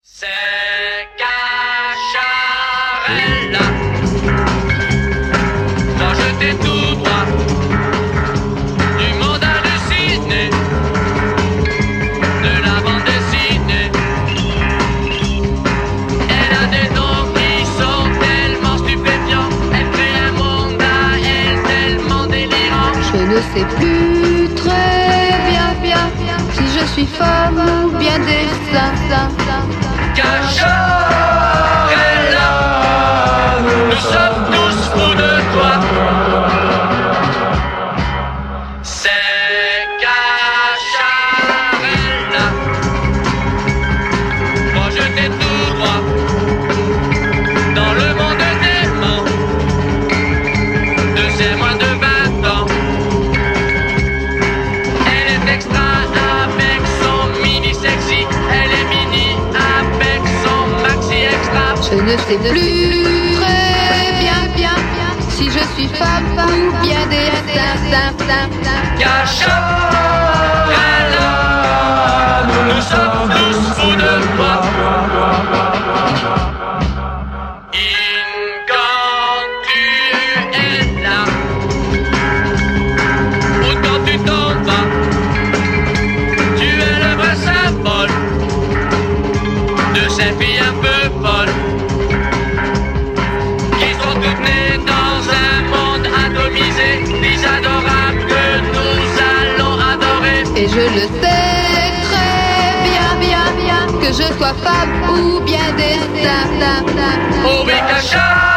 C'est Cacharella. Moi je t'ai tout droit du monde halluciné, de la bande dessinée. Elle a des noms qui sont tellement stupéfiants. Elle fait un monde à elle tellement délirant. Je ne sais plus très bien si je suis femme ou bien destin. Cacharella, nous sommes tous fous de toi. C'est Cacharella. Moi je t'ai tout droit dans le monde dément de ces moins de 20 ans. Elle est extra avec son mini sexy. Elle est mini avec son maxi extra. Je ne sais plus très bien si je suis femme ou bien destin. Cacharella, nous sommes tous fous de toi. Quand tu es là, ou quand tu t'en vas, tu es le vrai symbole de ces filles un peu folles qui sont toutes nées dans un monde atomisé, des adorables que nous allons adorer. Et je le sais très bien que je sois femme ou bien destin. Oh oui, Cacharella.